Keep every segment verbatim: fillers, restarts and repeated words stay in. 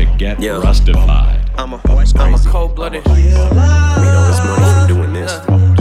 to get yeah. rustified. I'm a, I'm a cold-blooded. Made all this money from doing this.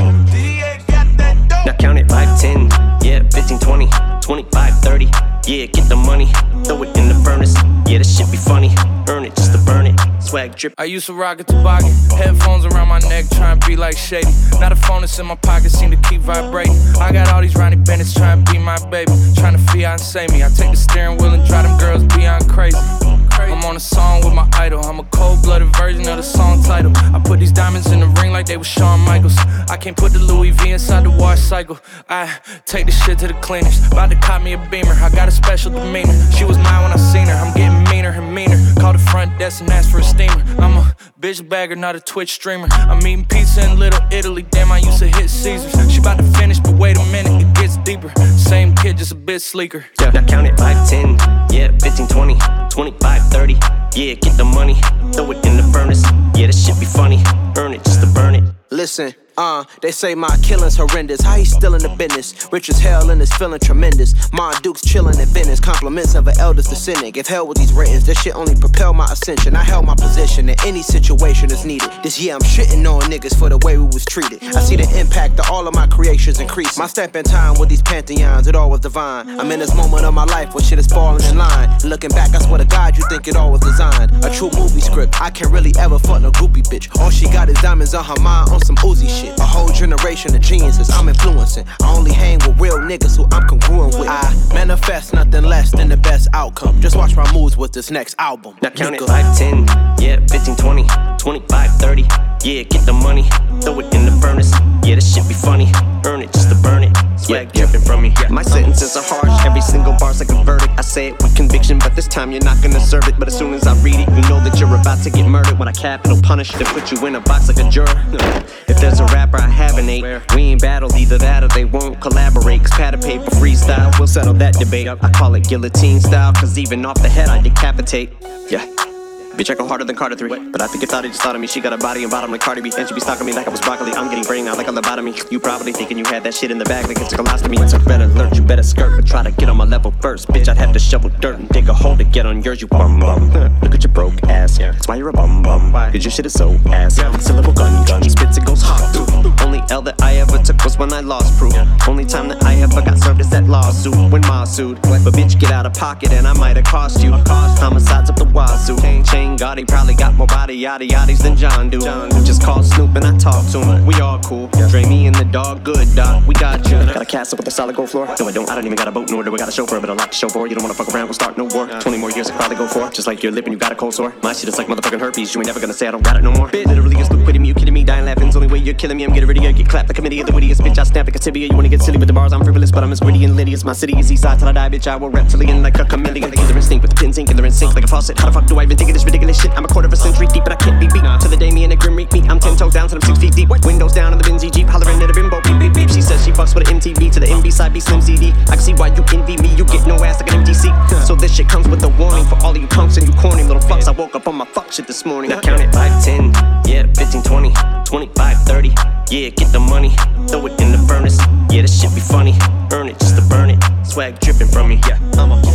Now count it, five, ten, yeah, fifteen, twenty, twenty-five, thirty. Yeah, get the money, throw it in the furnace. Yeah, this shit be funny, earn it just to burn it. Swag drip. I used to rock a toboggan, headphones around my neck, trying to be like Shady. Now the phone that's in my pocket seem to keep vibrating. I got all these Ronnie Bennett's trying to be my baby, trying to fiancé me. I take the steering wheel and drive them girls beyond crazy. I'm on a song with my idol. I'm a cold-blooded version of the song title. I put these diamonds in the ring like they was Shawn Michaels. I can't put the Louis V inside the wash cycle. I take the shit to the cleaners. About to cop me a Beamer. I got a special demeanor. She was mine when I seen her. I'm getting meaner and meaner. Call the front desk and ask for a steamer. I'm a bitch bagger, not a Twitch streamer. I'm eating pizza in Little Italy. Damn, I used to hit Caesars. She about to finish, but wait a minute, it gets deeper. Same kid, just a bit sleeker. Yeah. Now count it, five, ten, yeah, fifteen, twenty, twenty-five, thirty. Yeah, get the money, throw it in the furnace. Yeah, this shit be funny, earn it just to burn it. Listen, uh, they say my killing's horrendous. How he still in the business? Rich as hell and is feeling tremendous. Ma Duke's chillin' in Venice. Compliments of an elders descendant. Give hell with these writtens. This shit only propel my ascension. I held my position in any situation is needed. This year I'm shitting on niggas for the way we was treated. I see the impact of all of my creations increase. My step in time with these pantheons, it all was divine. I'm in this moment of my life where shit is falling in line. And looking back, I swear to God, you think it all was designed. A true movie script. I can't really ever fuck no groupie bitch. All she got is diamonds on her mind on some Uzi shit. A whole generation of geniuses I'm influencing. I only hang with real niggas who I'm congruent with. I manifest nothing less than the best outcome. Just watch my moves with this next album. Now count it, five, ten, yeah, fifteen, twenty, twenty-five, thirty. Yeah, get the money, throw it in the furnace. Yeah, this shit be funny, earn it just to burn it. Swag yeah, dripping from me. Yeah. My sentences are harsh, every single bar's like a verdict. I say it with conviction, but this time you're not gonna serve it. But as soon as I read it, you know that you're about to get murdered. When I capital punish, they put you in a box like a juror. If there's a rapper I have an eight, we ain't battled either that or they won't collaborate. Cause pad of paper freestyle, we'll settle that debate. I call it guillotine style, cause even off the head I decapitate. Yeah. Bitch, I go harder than Carter three. But I think it's thought it just thought of me. She got a body and bottom like Cardi B. And she be stalking me like I was broccoli. I'm getting brain out like a lobotomy. You probably thinking you had that shit in the bag like it's a colostomy. So better alert, you better skirt. But try to get on my level first. Bitch, I'd have to shovel dirt and dig a hole to get on yours, you bum bum. Look at your broke ass. That's why you're a bum bum. Cause your shit is so ass. Syllable gun gun. Spits it goes hot through. Only L that I ever took was when I lost proof. Only time that I ever got served is that lawsuit when Ma sued. But bitch, get out of pocket and I might have cost you. Homicides up the wazoo. Chain Gotti probably got more body yada yaddies than John do. Just call Snoop and I talk to him. We all cool. Dre me and the dog good, dog. We got you. Got a castle with a solid gold floor. No, I don't. I don't even got a boat nor do I got a chauffeur, but I like to show for. You don't wanna fuck around, we'll start no war. Twenty more years I probably go for. Just like your lip and you got a cold sore. My shit is like motherfucking herpes. You ain't never gonna say I don't got it no more. Bitch, literally just look quitting me. You kidding me? Dying laughing's only way you're killing me. I'm getting ready to get clapped. The committee of the wittiest bitch. I snap like a tibia. You wanna get silly with the bars? I'm frivolous, but I'm as gritty and litty as my city is east side till I die, bitch. I will reptilian like a chameleon. The killer instinct with the pins ink and they're in sync like a faucet. How the fuck do I even think of this ridiculous shit? I'm a quarter of a century deep, but I can't be beat. Nah. To the day me and the grim reek me. I'm ten toes down till I'm six feet deep. What? Windows down in the Benzie Jeep, hollering at a bimbo. Beep beep beep. She says she fucks with an M T V to the M B side be Slim C D. I can see why you envy me. You get no ass like an empty seat. So this shit comes with a warning for all of you punks and you corny little fucks. I woke up on my fuck shit this morning. Now count it, five, ten, yeah, fifteen, twenty, twenty-five, thirty. Yeah, get the money, throw it in the furnace. Yeah, this shit be funny, earn it just to burn it. Swag dripping from me. Yeah, I'm a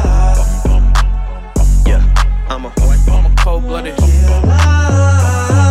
yeah, I'm a I'm a cold-blooded.